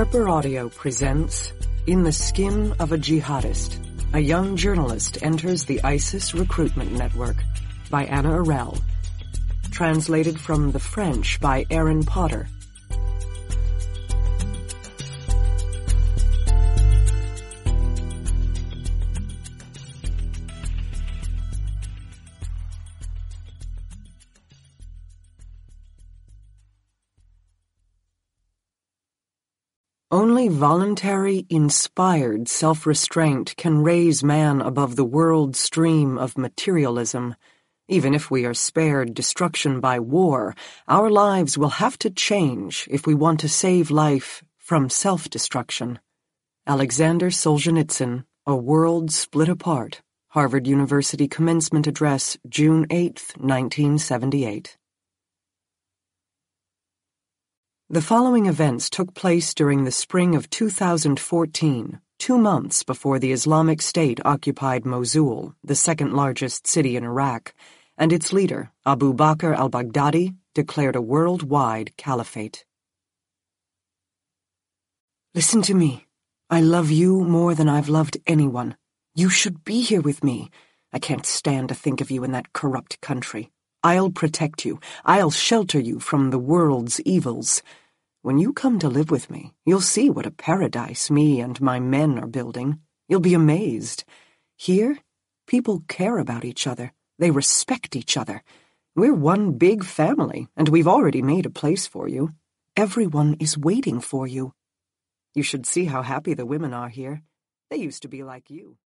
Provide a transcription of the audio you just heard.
Harper Audio presents In the Skin of a Jihadist. A young journalist enters the ISIS recruitment network by Anna Arel. Translated from the French by Aaron Potter. Only voluntary, inspired self-restraint can raise man above the world stream of materialism. Even if we are spared destruction by war, our lives will have to change if we want to save life from self-destruction. Alexander Solzhenitsyn, A World Split Apart. Harvard University Commencement Address, June 8, 1978. The following events took place during the spring of 2014, 2 months before the Islamic State occupied Mosul, the second-largest city in Iraq, and its leader, Abu Bakr al-Baghdadi, declared a worldwide caliphate. Listen to me. I love you more than I've loved anyone. You should be here with me. I can't stand to think of you in that corrupt country. I'll protect you. I'll shelter you from the world's evils. When you come to live with me, you'll see what a paradise me and my men are building. You'll be amazed. Here, people care about each other. They respect each other. We're one big family, and we've already made a place for you. Everyone is waiting for you. You should see how happy the women are here. They used to be like you.